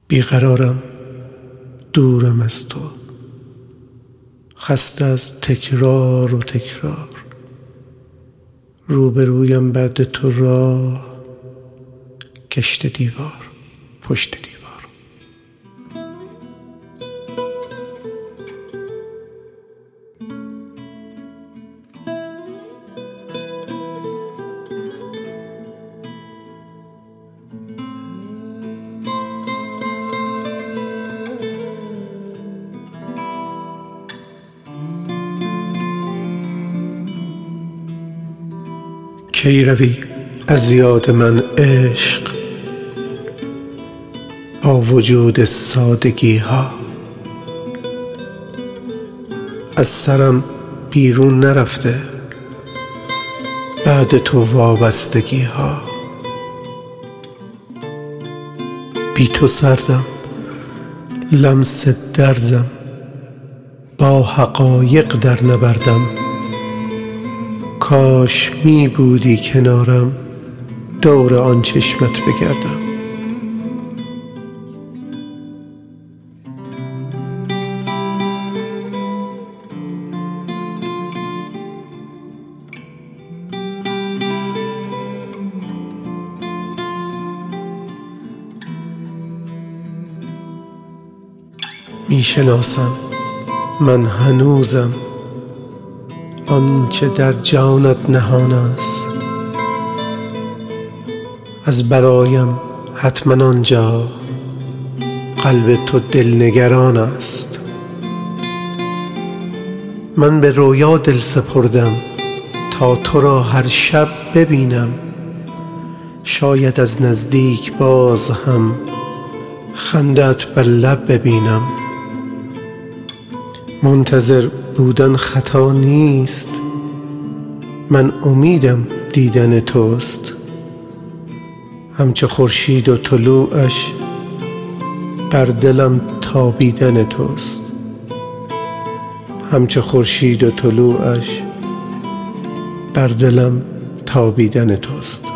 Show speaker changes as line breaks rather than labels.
بیقرارم، دورم از تو، خسته از تکرار و تکرار. روبرویم بعد تو راه، کشت دیوار پشت دیوار. کی روی از یاد من عشق، با وجود سادگی ها؟ از سرم بیرون نرفته بعد تو وابستگی ها. بی تو سردم، لمس دردم، با حقایق در نبردم. کاش می بودی کنارم، دور آن چشمت بگردم. می شناسم من هنوزم آنچه در جانت نهان است. از برایم حتما آنجا قلب تو دلنگران است. من به رویا دل سپردم تا تو را هر شب ببینم. شاید از نزدیک باز هم خندت بر لب ببینم. منتظر بودن خطا نیست، من امیدم دیدن توست. همچو خورشید و طلوعش بر دلم تابیدن توست. همچو خورشید و طلوعش بر دلم تابیدن توست.